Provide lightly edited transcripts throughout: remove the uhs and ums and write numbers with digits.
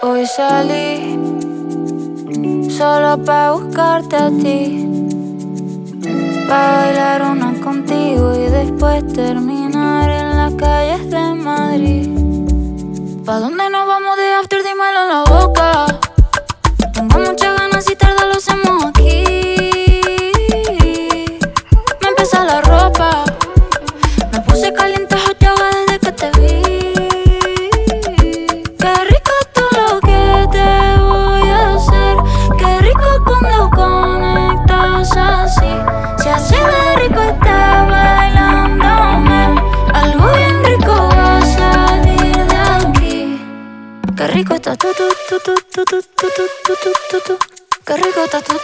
Hoy salí solo pa' buscarte a ti, pa' bailar una contigo y después terminar en las calles de Madrid. ¿Pa' dónde nos vamos de after? Dímelo en la boca. Tengo muchas ganas y tarde lo hacemos aquí. Me empezó la ropa, me puse caliente hot yoga desde que te vi. Qué rico todo lo que te voy a hacer. Qué rico cuando conectas así. Si así de rico está bailándome, algo bien rico va a salir de aquí. Qué rico está tu. Qué rico está tu.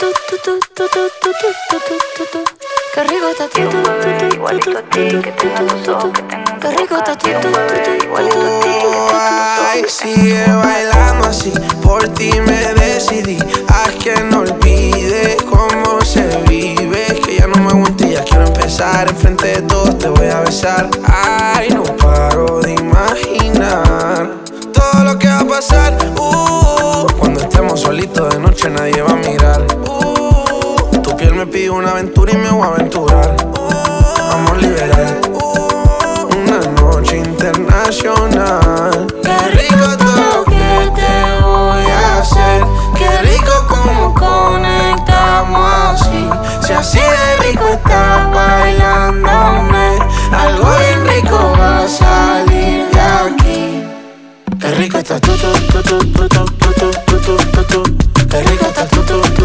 Qué rico está tu. Igualito a ti, que tengo tus ojos, que tengo un Qué rico está tu. igualito a ti, Ay, sigue bailando así, por ti me decidí. Haz que no olvide cómo se vive. Que ya no me aguanto y ya quiero empezar. Enfrente de todos te voy a besar. Ay, no paro de imaginar todo lo que va a pasar. Cuando estemos solitos de noche nadie va a mirar. Tu piel me pide una aventura y me voy a aventurar. Amor liberal, una noche internacional. Qué rico todo lo que te voy a hacer. Qué rico como conectamos así. Si así de rico estás bailándome, algo bien rico va a salir de aquí. Qué rico está tu. Qué rico está tu.